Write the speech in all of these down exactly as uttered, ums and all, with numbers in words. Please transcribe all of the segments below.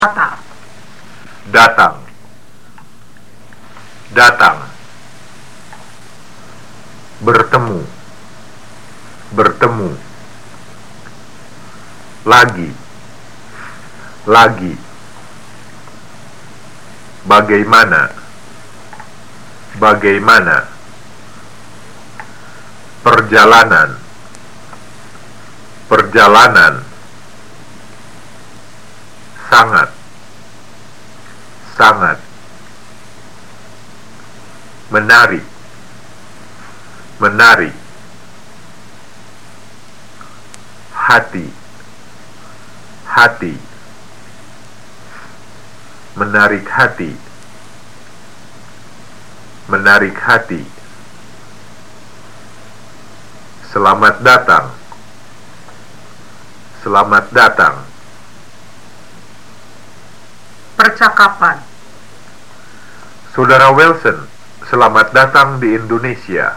Kata. Datang. Datang. Bertemu. Bertemu. Lagi. Lagi. Bagaimana. Bagaimana. Perjalanan. Perjalanan. Sangat. Sangat. Menarik. Menarik. Hati. Hati. Menarik hati. Menarik hati. Selamat datang. Selamat datang. Percakapan. Saudara Wilson, selamat datang di Indonesia.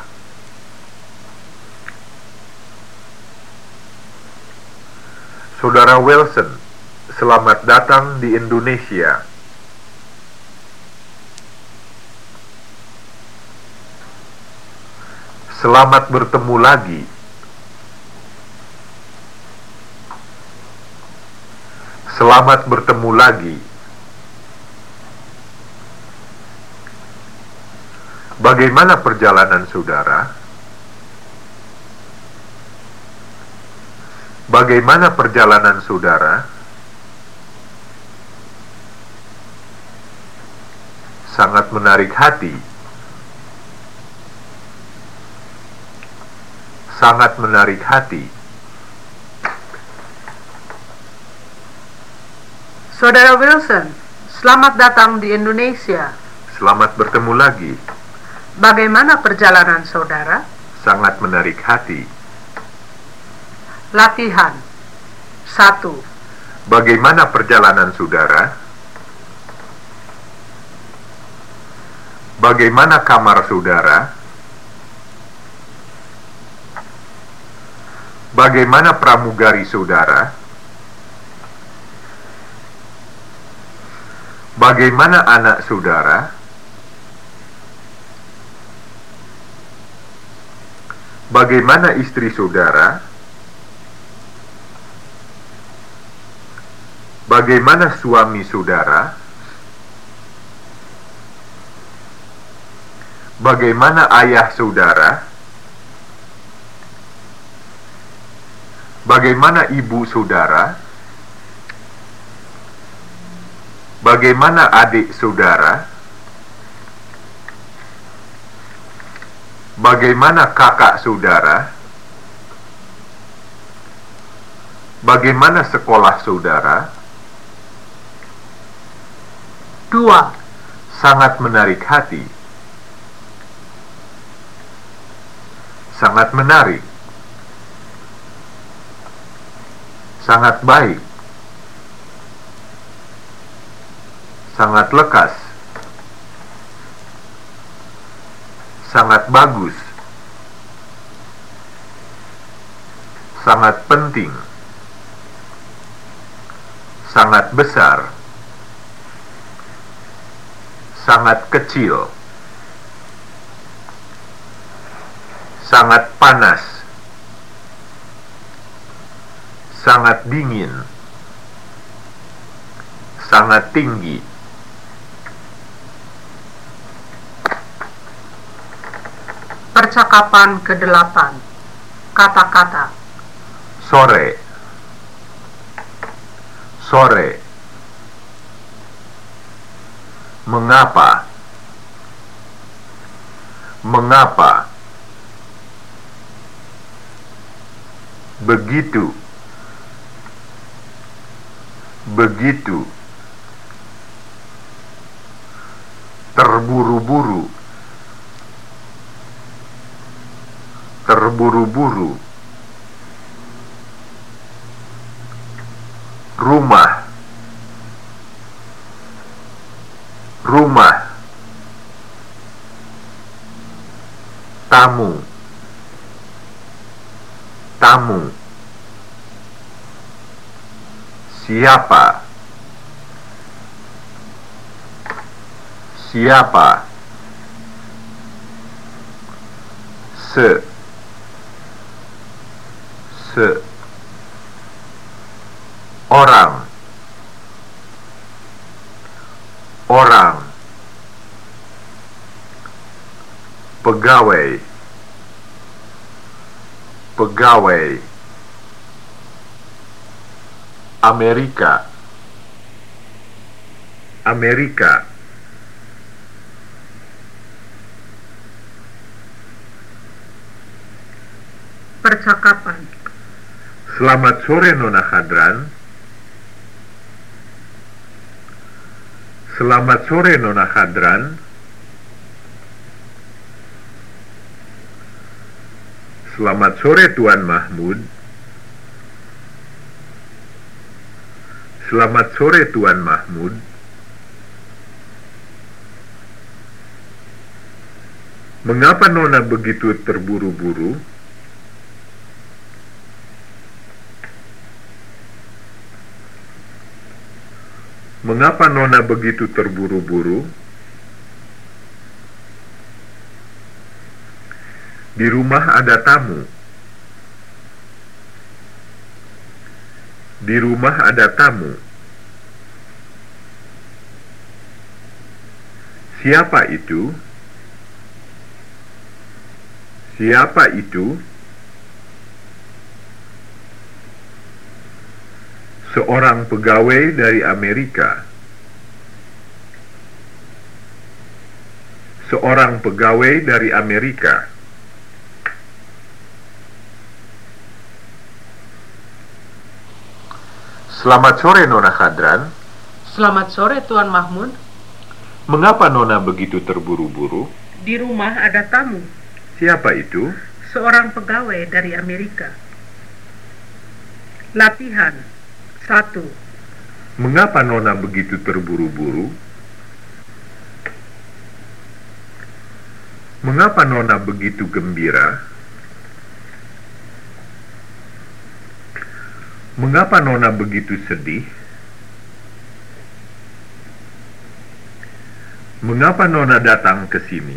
Saudara Wilson, selamat datang di Indonesia. Selamat bertemu lagi. Selamat bertemu lagi. Bagaimana perjalanan saudara? Bagaimana perjalanan saudara? Sangat menarik hati. Sangat menarik hati. Saudara Wilson, selamat datang di Indonesia. Selamat bertemu lagi. Bagaimana perjalanan saudara? Sangat menarik hati. Latihan. Satu. Bagaimana perjalanan saudara? Bagaimana kamar saudara? Bagaimana pramugari saudara? Bagaimana anak saudara? Bagaimana istri saudara? Bagaimana suami saudara? Bagaimana ayah saudara? Bagaimana ibu saudara? Bagaimana adik saudara? Bagaimana kakak saudara? Bagaimana sekolah saudara? Dua. Sangat menarik hati. Sangat menarik. Sangat baik. Sangat lekas. Sangat bagus. Sangat penting. Sangat besar. Sangat kecil. Sangat panas. Sangat dingin. Sangat tinggi. Percakapan kedelapan. Kata-kata. Sore. Sore. Mengapa? Mengapa? Begitu. Begitu. Terburu-buru. Terburu-buru. Rumah. Rumah. Tamu. Tamu. Siapa? Siapa? Se. Se. Orang. Orang. Pegawai. Pegawai. Amerika. Amerika. Percakapan. Selamat sore Nona Hadran. Selamat sore Nona Hadran. Selamat sore Tuan Mahmud. Selamat sore Tuan Mahmud. Mengapa Nona begitu terburu-buru? Mengapa Nona begitu terburu-buru? Di rumah ada tamu. Di rumah ada tamu. Siapa itu? Siapa itu? Seorang pegawai dari Amerika. Seorang pegawai dari Amerika. Selamat sore Nona Hadran. Selamat sore Tuan Mahmud. Mengapa Nona begitu terburu-buru? Di rumah ada tamu. Siapa itu? Seorang pegawai dari Amerika. Latihan satu. Mengapa Nona begitu terburu-buru? Mengapa Nona begitu gembira? Mengapa Nona begitu sedih? Mengapa Nona datang ke sini?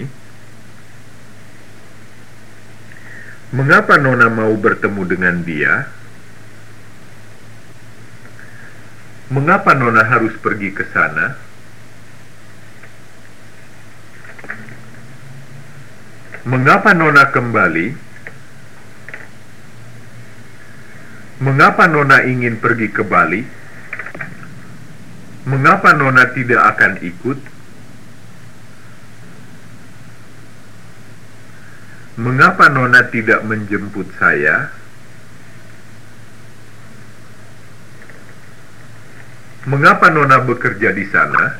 Mengapa Nona mau bertemu dengan dia? Mengapa Nona harus pergi ke sana? Mengapa Nona kembali? Mengapa Nona ingin pergi ke Bali? Mengapa Nona tidak akan ikut? Mengapa Nona tidak menjemput saya? Mengapa Nona bekerja di sana?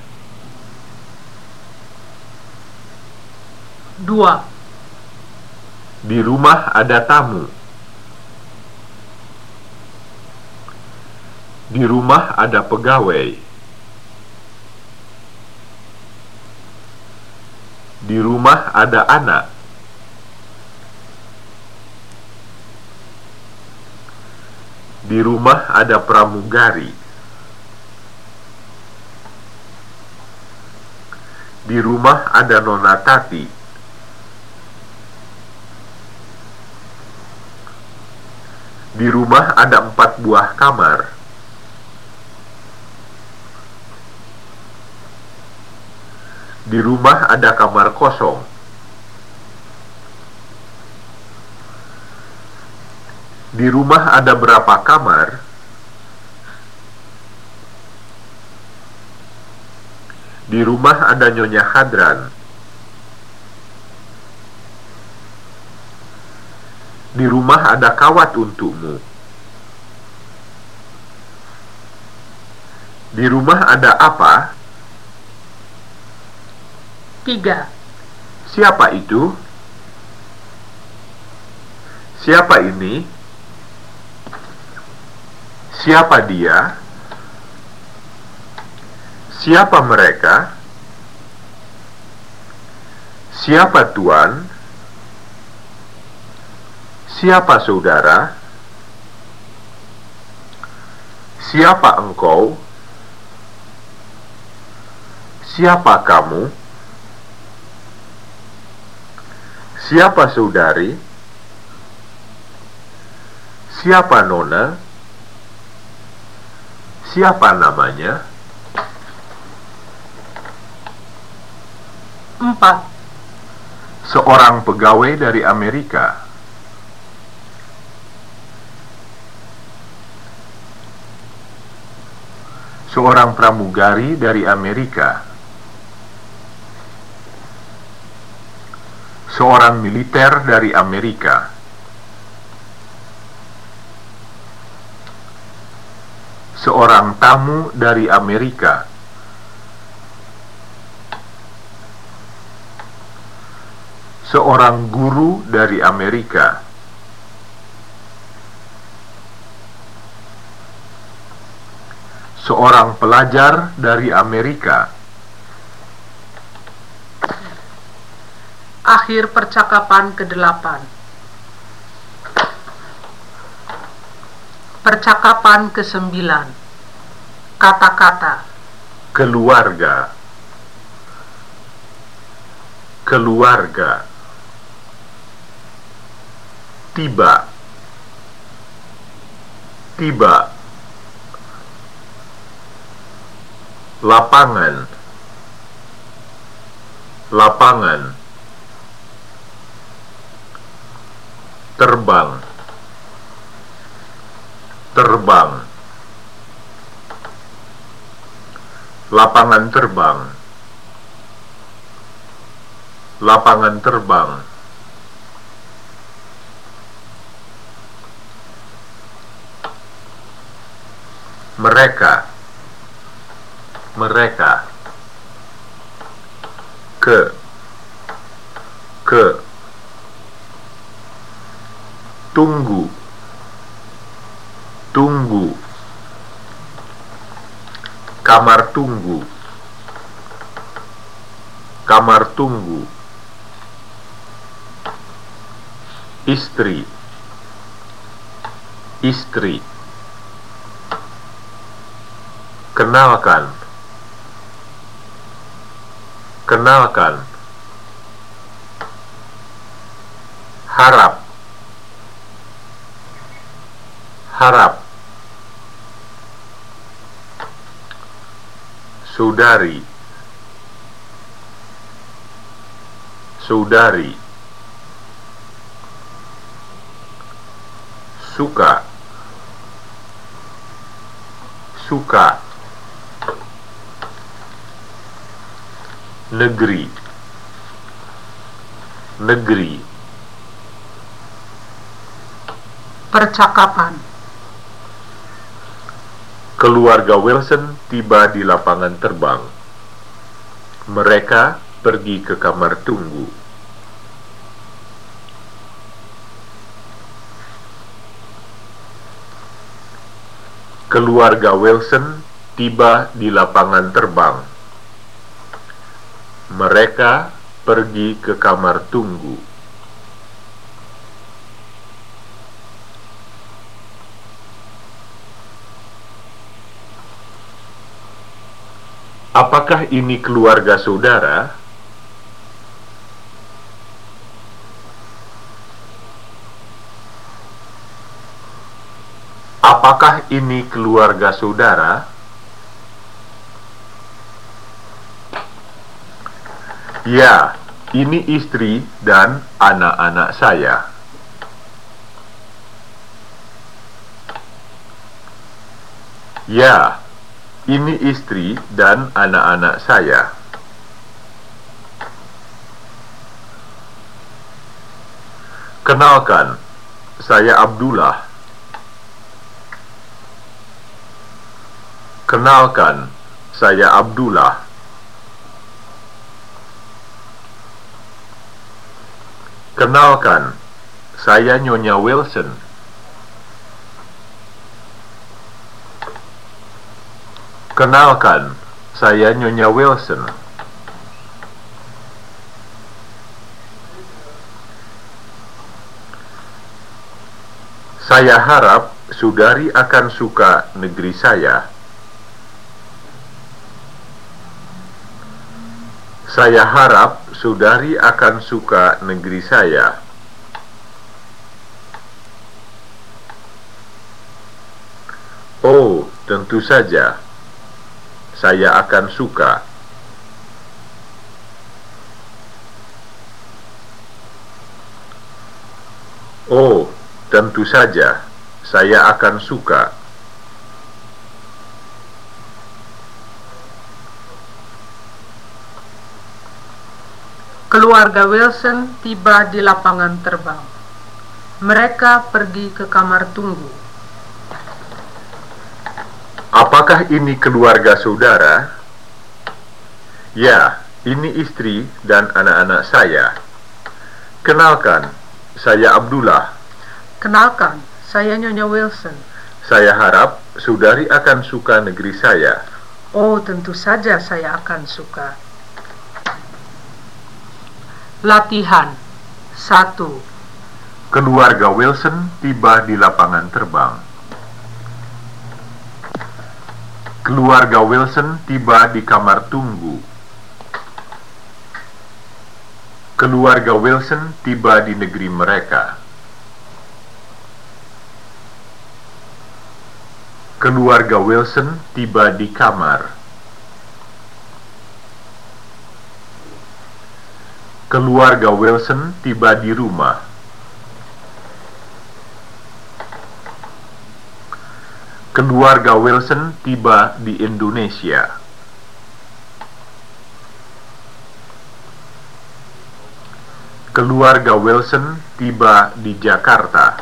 Dua. Di rumah ada tamu. Di rumah ada pegawai. Di rumah ada anak. Di rumah ada pramugari. Di rumah ada Nona Tati. Di rumah ada empat buah kamar. Di rumah ada kamar kosong. Di rumah ada berapa kamar? Di rumah ada Nyonya Hadran. Di rumah ada kawat untukmu. Di rumah ada apa? Tiga. Siapa itu? Siapa ini? Siapa dia? Siapa mereka? Siapa Tuan? Siapa saudara? Siapa engkau? Siapa kamu? Siapa saudari? Siapa nona? Siapa namanya? Empat. Seorang pegawai dari Amerika. Seorang pramugari dari Amerika. Seorang militer dari Amerika. Seorang tamu dari Amerika. Seorang guru dari Amerika. Seorang pelajar dari Amerika. Akhir percakapan kedelapan. Percakapan kesembilan. Kata-kata. Keluarga. Keluarga. Tiba. Tiba. Lapangan. Lapangan. Terbang. Terbang. Lapangan terbang. Lapangan terbang. Mereka. Mereka. Ke. Ke. Tunggu. Tunggu. Kamar tunggu. Kamar tunggu. Istri. Istri. Kenalkan. Kenalkan. Harap. Harap. Saudari. Saudari. Suka. Suka. Negeri. Negeri. Percakapan. Keluarga Wilson tiba di lapangan terbang. Mereka pergi ke kamar tunggu. Keluarga Wilson tiba di lapangan terbang. Mereka pergi ke kamar tunggu. Apakah ini keluarga saudara? Apakah ini keluarga saudara? Ya, ini istri dan anak-anak saya. Ya, ini istri dan anak-anak saya. Kenalkan, saya Abdullah. Kenalkan, saya Abdullah. Kenalkan, saya Nyonya Wilson. Kenalkan, saya Nyonya Wilson. Saya harap saudari akan suka negeri saya. Saya harap saudari akan suka negeri saya. Oh, tentu saja. Saya akan suka. Oh, tentu saja. Saya akan suka. Keluarga Wilson tiba di lapangan terbang. Mereka pergi ke kamar tunggu. Apakah ini keluarga saudara? Ya, ini istri dan anak-anak saya. Kenalkan, saya Abdullah. Kenalkan, saya Nyonya Wilson. Saya harap saudari akan suka negeri saya. Oh, tentu saja saya akan suka. Latihan satu. Keluarga Wilson tiba di lapangan terbang. Keluarga Wilson tiba di kamar tunggu. Keluarga Wilson tiba di negeri mereka. Keluarga Wilson tiba di kamar. Keluarga Wilson tiba di rumah. Keluarga Wilson tiba di Indonesia. Keluarga Wilson tiba di Jakarta.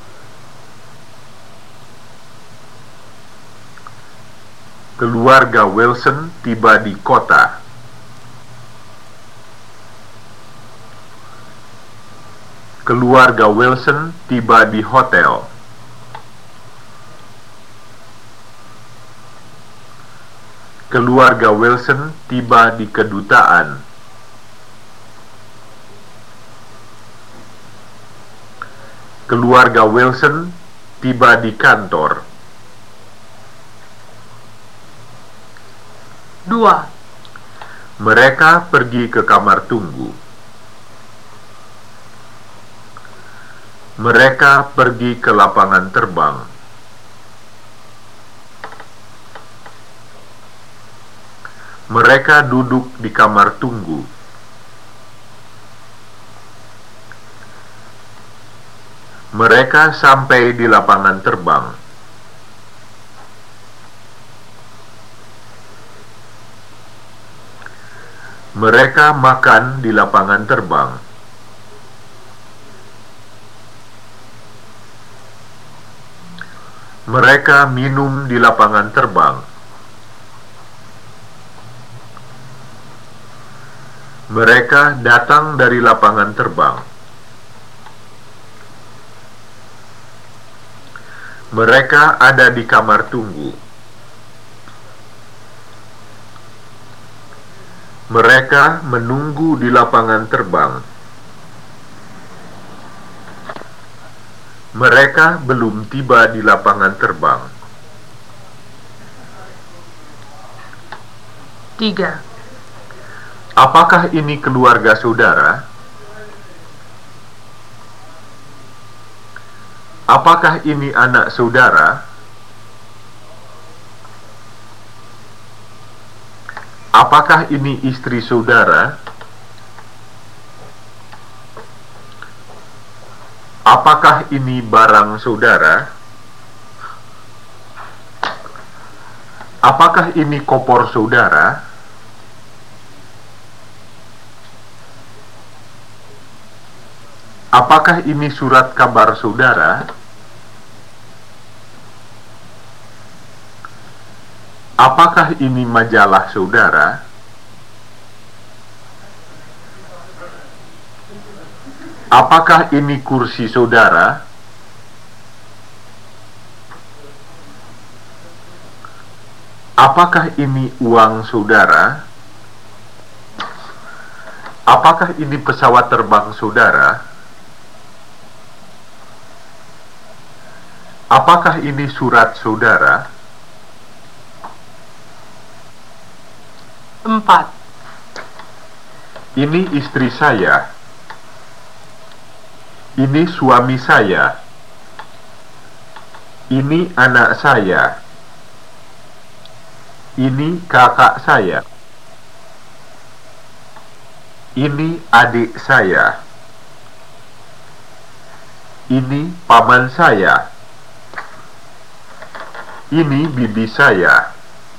Keluarga Wilson tiba di kota. Keluarga Wilson tiba di hotel. Keluarga Wilson tiba di kedutaan. Keluarga Wilson tiba di kantor. Dua. Mereka pergi ke kamar tunggu. Mereka pergi ke lapangan terbang. Mereka duduk di kamar tunggu. Mereka sampai di lapangan terbang. Mereka makan di lapangan terbang. Mereka minum di lapangan terbang. Mereka datang dari lapangan terbang. Mereka ada di kamar tunggu. Mereka menunggu di lapangan terbang. Mereka belum tiba di lapangan terbang. Tiga. Apakah ini keluarga saudara? Apakah ini anak saudara? Apakah ini istri saudara? Apakah ini barang saudara? Apakah ini kopor saudara? Apakah ini surat kabar saudara? Apakah ini majalah saudara? Apakah ini kursi saudara? Apakah ini uang saudara? Apakah ini pesawat terbang saudara? Apakah ini surat saudara? Empat. Ini istri saya. Ini suami saya. Ini anak saya. Ini kakak saya. Ini adik saya. Ini paman saya. Ini bibi saya.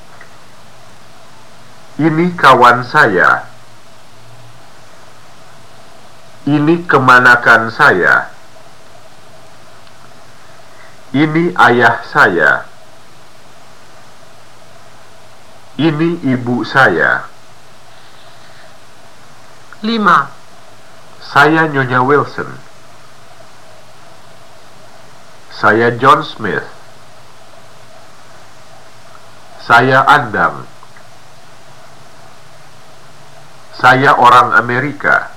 Ini kawan saya. Ini kemanakan saya. Ini ayah saya. Ini ibu saya. lima. Saya Nyonya Wilson. Saya John Smith. Saya Andam. Saya orang Amerika.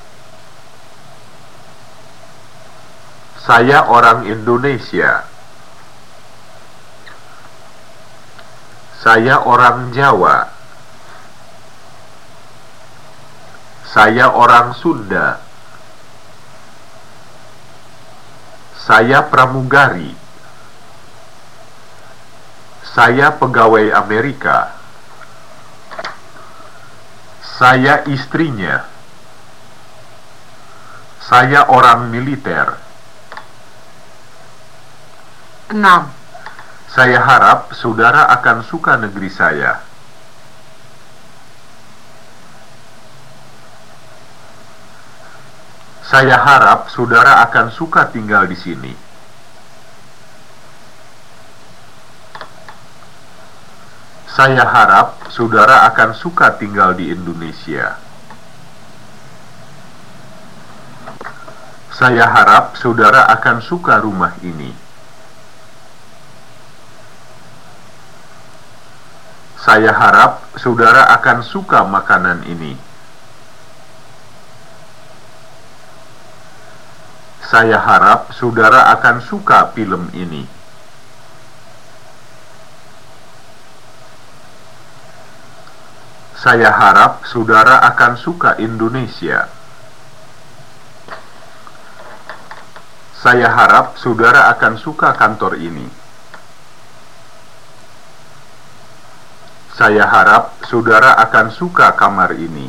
Saya orang Indonesia. Saya orang Jawa. Saya orang Sunda. Saya pramugari. Saya pegawai Amerika. Saya istrinya. Saya orang militer. enam. Saya harap saudara akan suka negeri saya. Saya harap saudara akan suka tinggal di sini. Saya harap saudara akan suka tinggal di Indonesia. Saya harap saudara akan suka rumah ini. Saya harap saudara akan suka makanan ini. Saya harap saudara akan suka film ini. Saya harap saudara akan suka Indonesia. Saya harap saudara akan suka kantor ini. Saya harap saudara akan suka kamar ini.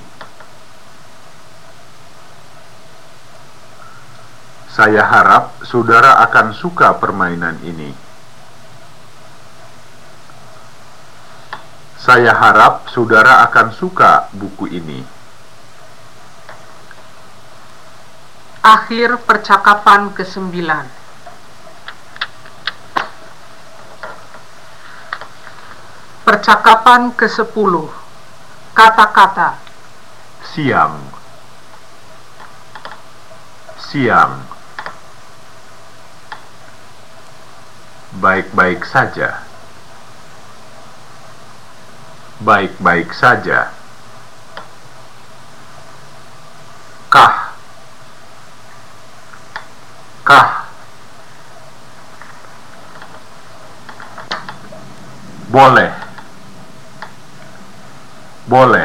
Saya harap saudara akan suka permainan ini. Saya harap saudara akan suka buku ini. Akhir percakapan kesembilan. Percakapan kesepuluh. Kata-kata. Siang. Siang. Baik-baik saja. Baik-baik saja. Kah. Kah. Boleh. Boleh.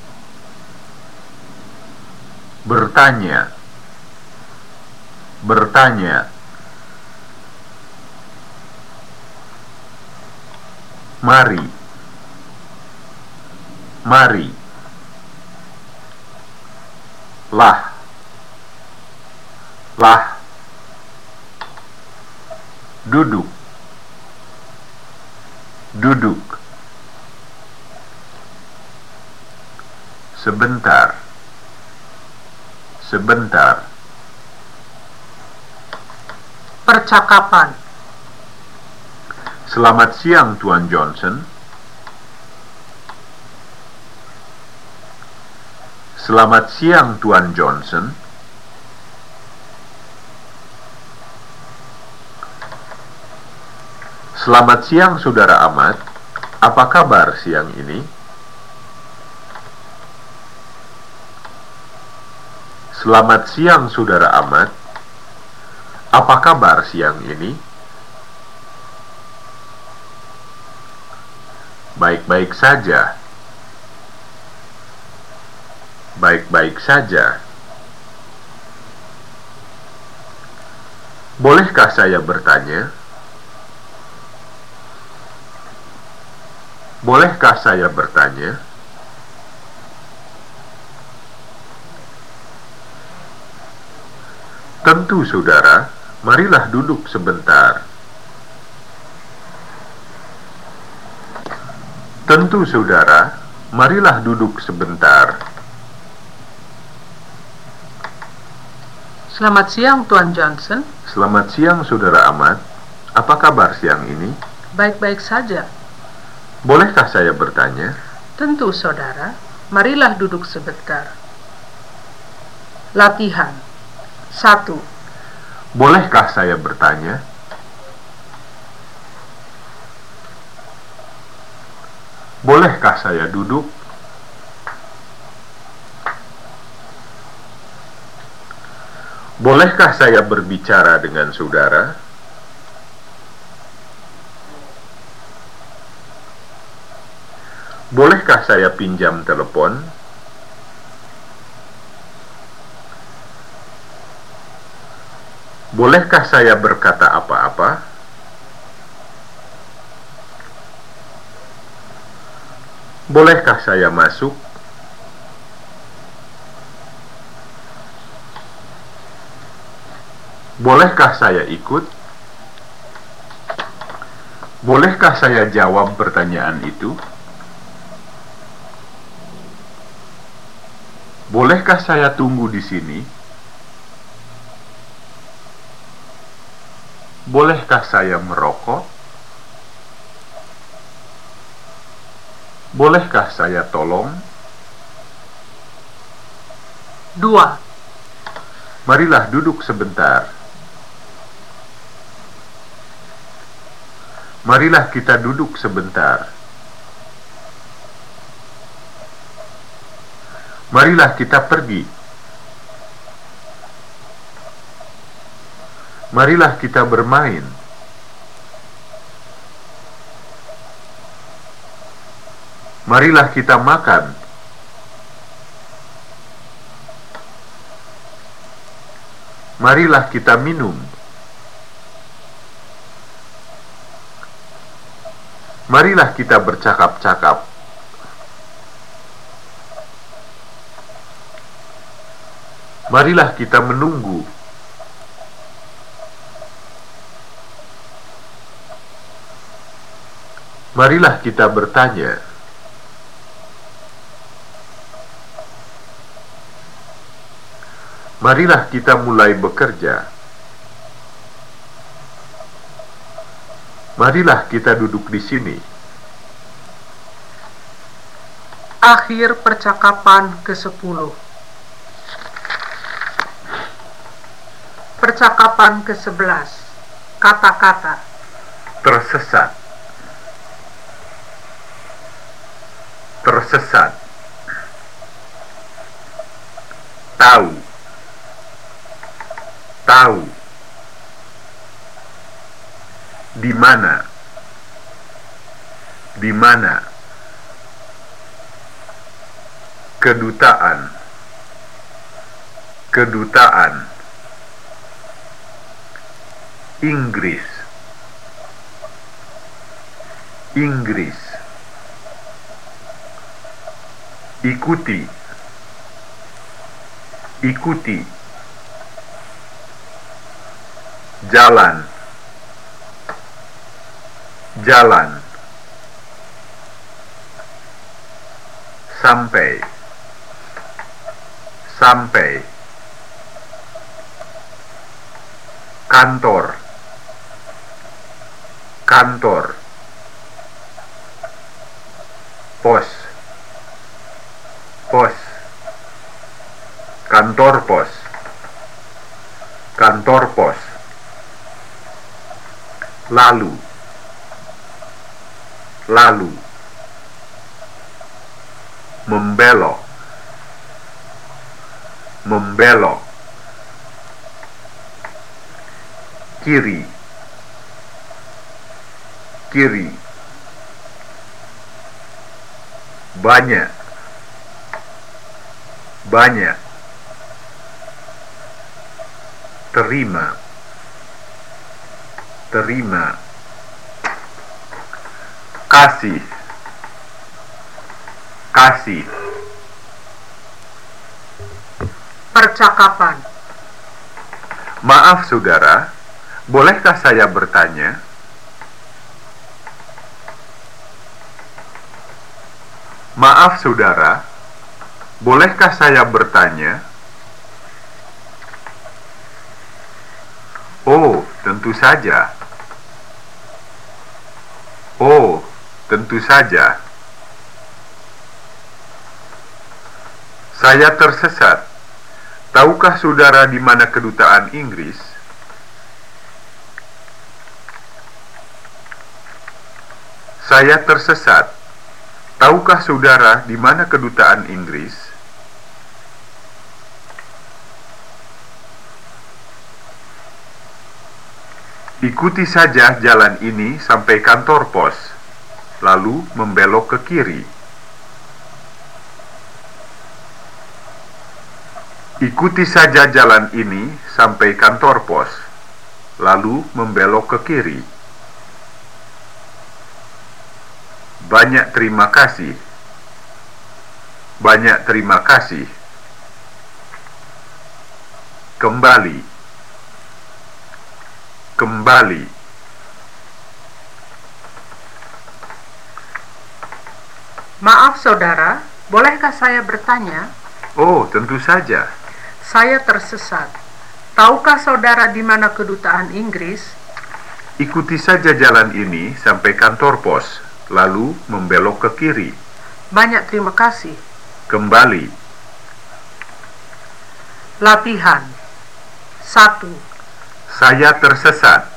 Bertanya. Bertanya. Mari. Mari. Lah. Lah. Duduk. Duduk. Sebentar. Sebentar. Percakapan. Selamat siang, Tuan Johnson. Selamat siang, Tuan Johnson. Selamat siang, Saudara Ahmad. Apa kabar siang ini? Selamat siang, Saudara Ahmad. Apa kabar siang ini? Baik-baik saja. baik-baik saja. Bolehkah saya bertanya? Bolehkah saya bertanya? Tentu, saudara. Marilah duduk sebentar. Tentu, saudara. Marilah duduk sebentar. Selamat siang, Tuan Johnson. Selamat siang, Saudara Ahmad. Apa kabar siang ini? Baik-baik saja. Bolehkah saya bertanya? Tentu, saudara. Marilah duduk sebentar. Latihan. Satu. Bolehkah saya bertanya? Bolehkah saya duduk? Bolehkah saya berbicara dengan saudara? Bolehkah saya pinjam telepon? Bolehkah saya berkata apa-apa? Bolehkah saya masuk? Bolehkah saya ikut? Bolehkah saya jawab pertanyaan itu? Bolehkah saya tunggu di sini? Bolehkah saya merokok? Bolehkah saya tolong? Dua. Marilah duduk sebentar. Marilah kita duduk sebentar. Marilah kita pergi. Marilah kita bermain. Marilah kita makan. Marilah kita minum. Marilah kita bercakap-cakap. Marilah kita menunggu. Marilah kita bertanya. Marilah kita mulai bekerja. Marilah kita duduk di sini. Akhir percakapan kesepuluh. Percakapan kesebelas. Kata-kata. Tersesat. Tersesat. Tahu. Tahu. Di mana? Di mana? Kedutaan. Kedutaan. Inggris. Inggris. Ikuti. Ikuti. Jalan. Jalan. Sampai. Sampai. Kantor. Kantor. Pos. Pos. Kantor pos. Kantor pos. Lalu. Lalu. Membelok. Membelok. Kiri. Kiri. Banyak. banyak, terima, terima, kasih, kasih, percakapan. Maaf saudara, bolehkah saya bertanya? Maaf saudara, bolehkah saya bertanya? Oh, tentu saja. Oh, tentu saja. Saya tersesat. Tahukah saudara di mana kedutaan Inggris? Saya tersesat. Tahukah saudara di mana kedutaan Inggris? Ikuti saja jalan ini sampai kantor pos, lalu membelok ke kiri. Ikuti saja jalan ini sampai kantor pos, lalu membelok ke kiri. Banyak terima kasih. Banyak terima kasih. Kembali. Kembali. Maaf saudara, bolehkah saya bertanya? Oh, tentu saja. Saya tersesat. Tahukah saudara di mana kedutaan Inggris? Ikuti saja jalan ini sampai kantor pos, lalu membelok ke kiri. Banyak terima kasih. Kembali. Latihan. Satu. Saya tersesat.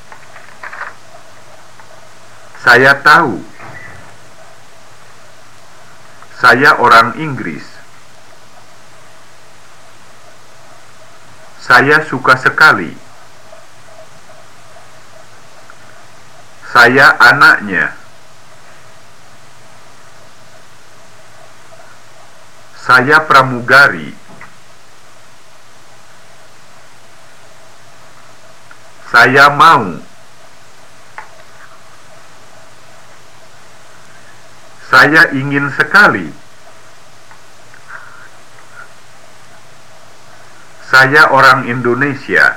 Saya tahu. Saya orang Inggris. Saya suka sekali. Saya anaknya. Saya pramugari. Saya mau. Saya ingin sekali. Saya orang Indonesia.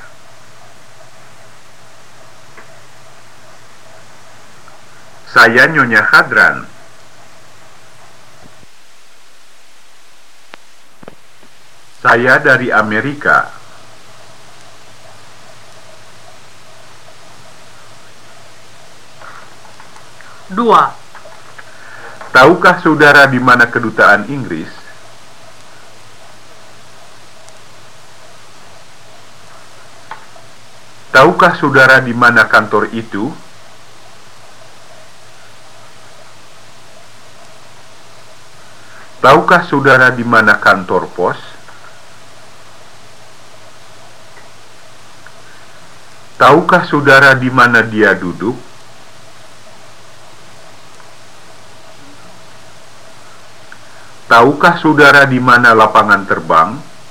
Saya Nyonya Hadran. Saya dari Amerika. Dua. Tahukah saudara di mana kedutaan Inggris? Tahukah saudara di mana kantor itu? Tahukah saudara di mana kantor pos? Tahukah saudara di mana dia duduk? Tahukah saudara di mana lapangan terbang?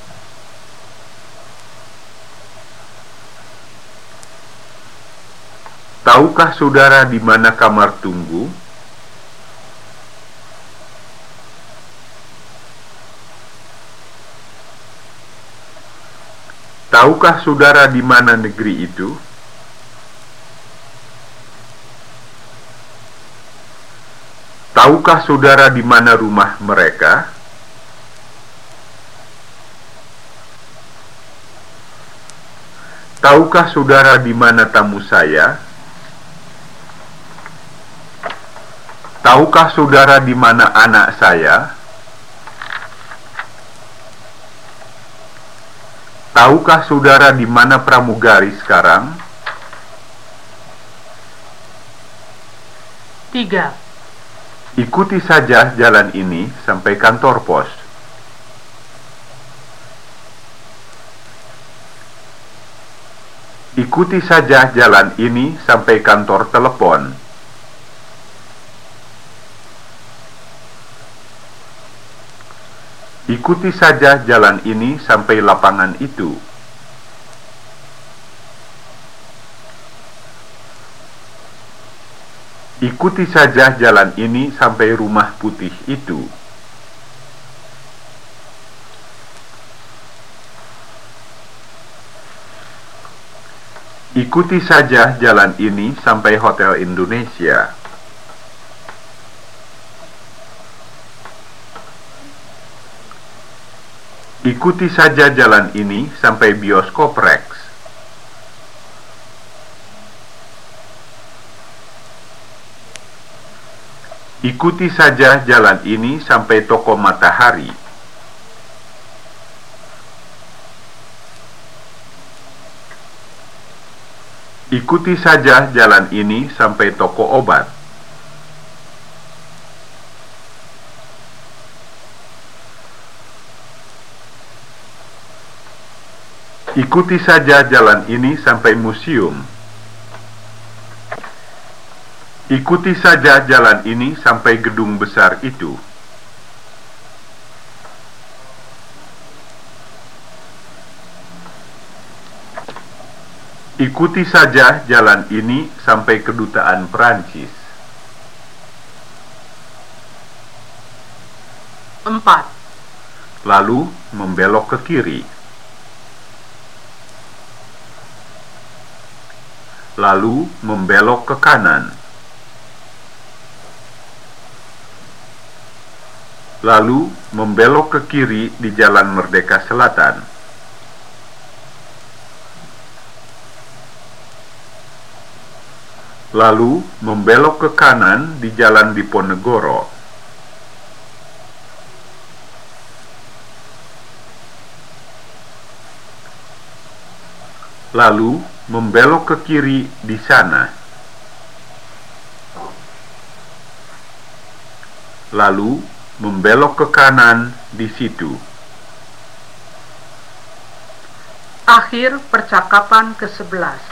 Tahukah saudara di mana kamar tunggu? Tahukah saudara di mana negeri itu? Tahukah saudara di mana rumah mereka? Tahukah saudara di mana tamu saya? Tahukah saudara di mana anak saya? Tahukah saudara di mana pramugari sekarang? Tiga. Ikuti saja jalan ini sampai kantor pos. Ikuti saja jalan ini sampai kantor telepon. Ikuti saja jalan ini sampai lapangan itu. Ikuti saja jalan ini sampai rumah putih itu. Ikuti saja jalan ini sampai Hotel Indonesia. Ikuti saja jalan ini sampai Bioskop Rex. Ikuti saja jalan ini sampai Toko Matahari. Ikuti saja jalan ini sampai toko obat. Ikuti saja jalan ini sampai museum. Ikuti saja jalan ini sampai gedung besar itu. Ikuti saja jalan ini sampai kedutaan Perancis. Empat. Lalu membelok ke kiri. Lalu membelok ke kanan. Lalu membelok ke kiri di Jalan Merdeka Selatan. Lalu membelok ke kanan di Jalan Diponegoro. Lalu membelok ke kiri di sana. Lalu membelok ke kanan di situ. Akhir percakapan kesebelas.